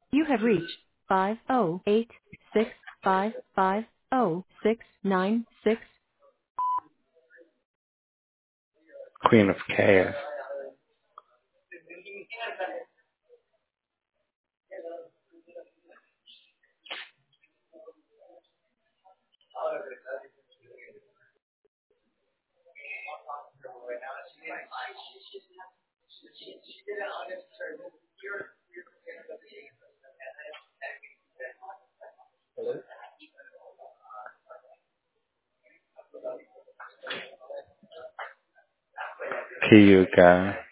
You have reached 50865500696. Queen of Chaos. Kyuga.